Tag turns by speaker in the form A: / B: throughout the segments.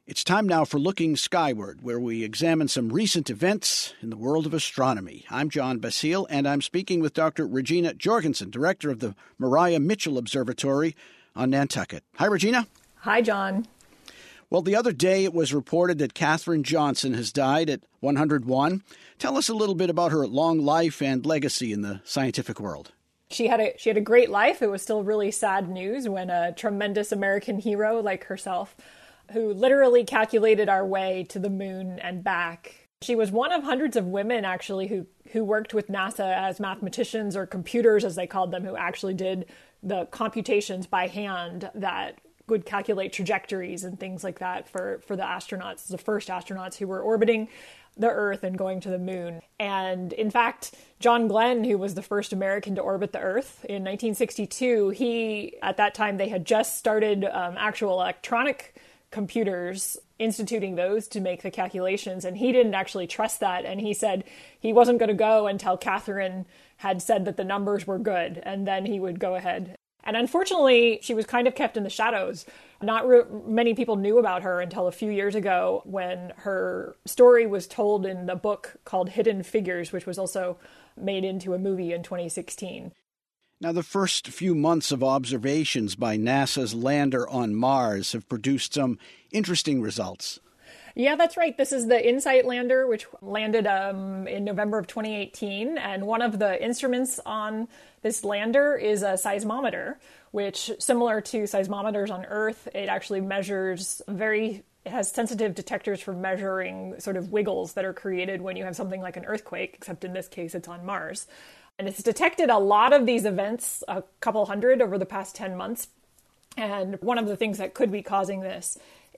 A: It's time now for Looking Skyward, where we examine some recent events in the world of astronomy. I'm John Basile, and I'm speaking with Dr. Regina Jorgensen, director of the Maria Mitchell Observatory on Nantucket. Hi, Regina.
B: Hi, John.
A: Well, the other day it was reported that Katherine Johnson has died at 101. Tell us a little bit about her long life and legacy in the scientific world.
B: She had a great life. It was still really sad news when a tremendous American hero like herself, who literally calculated our way to the moon and back. She was one of hundreds of women, actually, who worked with NASA as mathematicians, or computers, as they called them, who actually did the computations by hand that would calculate trajectories and things like that for the astronauts, the first astronauts who were orbiting the Earth and going to the moon. And in fact, John Glenn, who was the first American to orbit the Earth in 1962, at that time, they had just started actual electronic computers, instituting those to make the calculations, and he didn't actually trust that, and he said he wasn't going to go until Katherine had said that the numbers were good, and then he would go ahead. And unfortunately, she was kind of kept in the shadows. Not many people knew about her until a few years ago, when her story was told in the book called Hidden Figures, which was also made into a movie in 2016.
A: Now, the first few months of observations by NASA's lander on Mars have produced some interesting results.
B: Yeah, that's right. This is the InSight lander, which landed in November of 2018. And one of the instruments on this lander is a seismometer, which, similar to seismometers on Earth, it actually measures it has sensitive detectors for measuring sort of wiggles that are created when you have something like an earthquake, except in this case, it's on Mars. And it's detected a lot of these events, a couple hundred over the past 10 months. And one of the things that could be causing this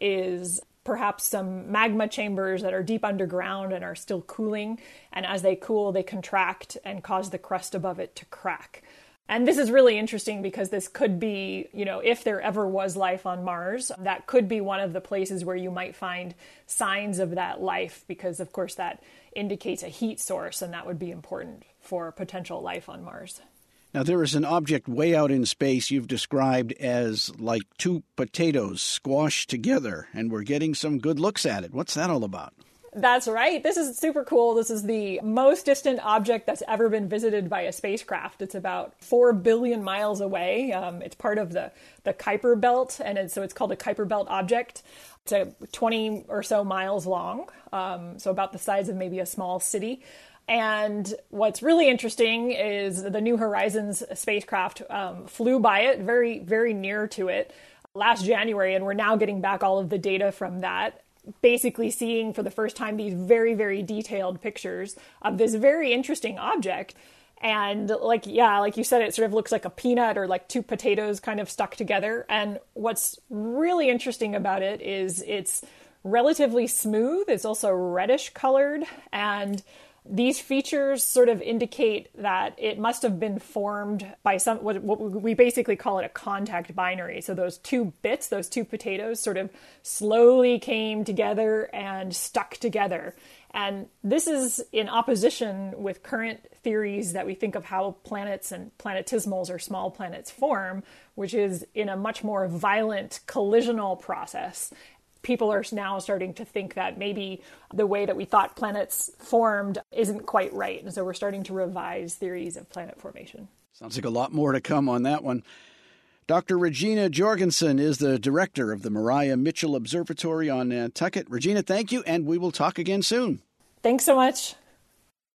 B: is perhaps some magma chambers that are deep underground and are still cooling. And as they cool, they contract and cause the crust above it to crack. And this is really interesting because this could be, if there ever was life on Mars, that could be one of the places where you might find signs of that life, because of course that indicates a heat source, and that would be important for potential life on Mars.
A: Now, there is an object way out in space you've described as like two potatoes squashed together, and we're getting some good looks at it. What's that all about?
B: That's right. This is super cool. This is the most distant object that's ever been visited by a spacecraft. It's about 4 billion miles away. It's part of the Kuiper Belt, and so it's called a Kuiper Belt object. It's 20 or so miles long, so about the size of maybe a small city. And what's really interesting is the New Horizons spacecraft flew by it, very, very near to it, last January, and we're now getting back all of the data from that, basically seeing for the first time these very, very detailed pictures of this very interesting object. And like you said, it sort of looks like a peanut or like two potatoes kind of stuck together. And what's really interesting about it is it's relatively smooth. It's also reddish colored, and these features sort of indicate that it must have been formed by what we basically call it a contact binary. So those two bits, those two potatoes, sort of slowly came together and stuck together. And this is in opposition with current theories that we think of how planets and planetesimals or small planets form, which is in a much more violent collisional process. People are now starting to think that maybe the way that we thought planets formed isn't quite right. And so we're starting to revise theories of planet formation.
A: Sounds like a lot more to come on that one. Dr. Regina Jorgensen is the director of the Maria Mitchell Observatory on Nantucket. Regina, thank you, and we will talk again soon.
B: Thanks so much.